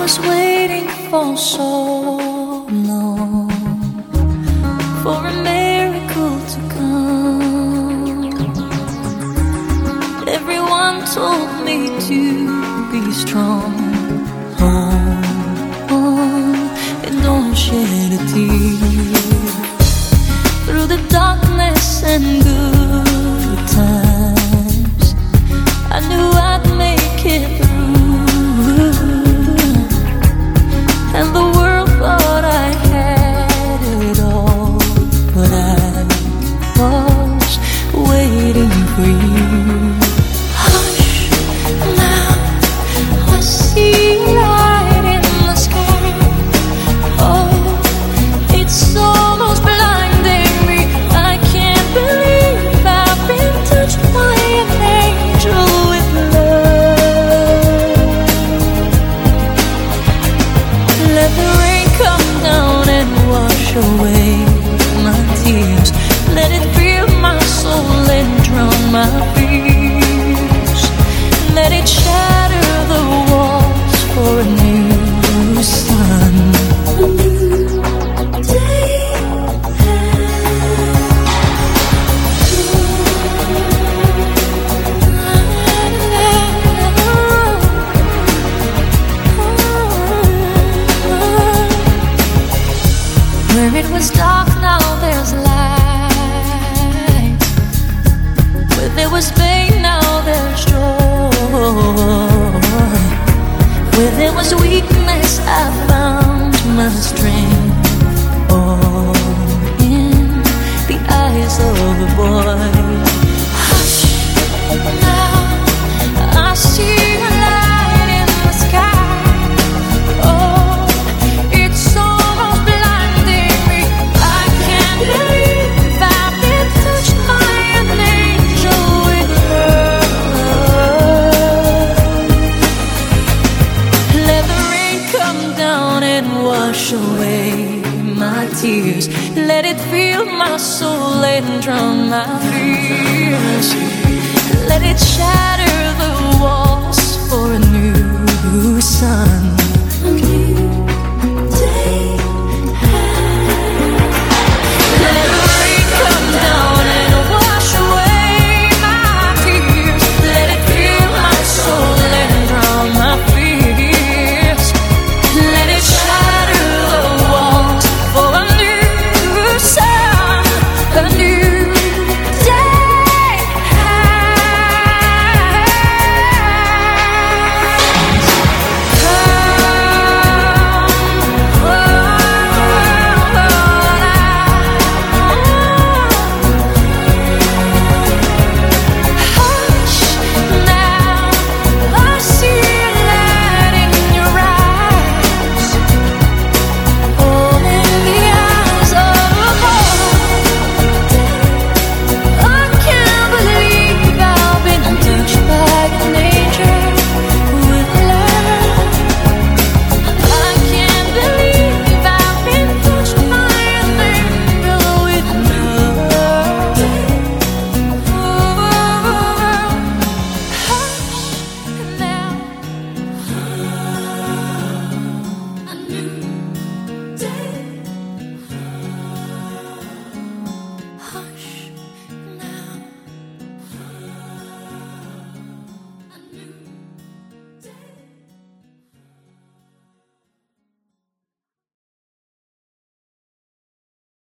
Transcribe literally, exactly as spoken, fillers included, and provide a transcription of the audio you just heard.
was waiting for so long for a miracle to come. Everyone told me to be strong. Hold on and don't shed a tear. Through the darkness and good times, I knew I'd make it through. And the world thought I had it all, but I was waiting for you. Hush, now I see light in the sky. Oh, it's almost blinding me. I can't believe I've been touched by an angel with love. Let the rain come down and wash away my tears. Let it fill my soul and drown my fears. Let it shatter the walls for a new sun. A new day. Where it was dark, now there's light. Where there was pain, now there's joy. Where there was weakness, I found my strength. All in the eyes of a boy. Hush, now I see a light in the sky. Oh, it's almost blinding me. I can't believe I've been touched by an angel with love. Let the rain come down and wash away my tears. Let it fill my soul and drown my fears. Let it shatter the walls